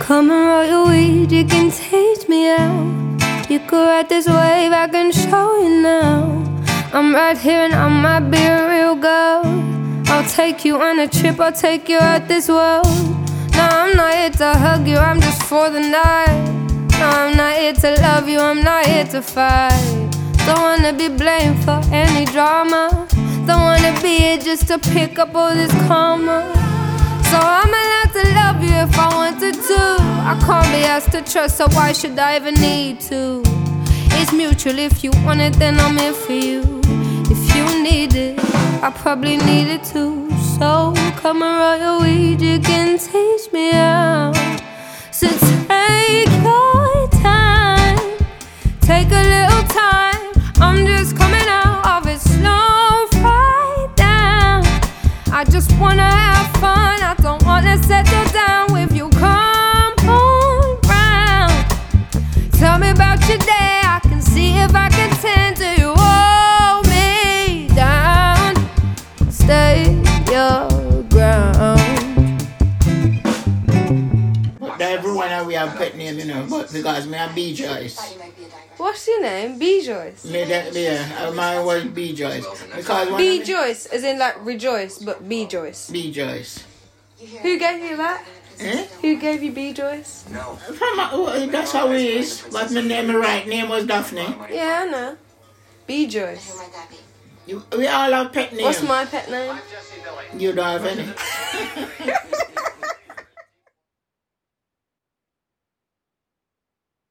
come and roll your weed, you can teach me out. You could ride this wave, I can show you now. I'm right here and I might be a real girl. I'll take you on a trip, I'll take you out this world. No, I'm not here to hug you, I'm just for the night. No, I'm not here to love you, I'm not here to fight. Don't wanna be blamed for any drama. Don't wanna be here just to pick up all this karma. So I'm allowed to love you if I wanted to. I can't be asked to trust, so why should I ever need to? It's mutual, if you want it then I'm here for you. If you need it, I probably need it too. So come and roll your weed, you can teach me how. So take your time, take a little time. I'm just coming out of it, slow right down. I just wanna have fun, I don't wanna settle down with you. Come on round, tell me about your day, I can see if I can tend to you. Hold me down, stay your ground. Everyone we have pet name, you know, but because me a B Joyce. What's your name? B Joyce? Mine was B Joyce. Because B Joyce, as in like rejoice, but B Joyce. B Joyce. Who gave you that? Eh? Who gave you B Joyce? No. That's how it is. But my name, my right name was Daphne. Yeah, I know. B Joyce. We all have pet names. What's my pet name? You don't have any.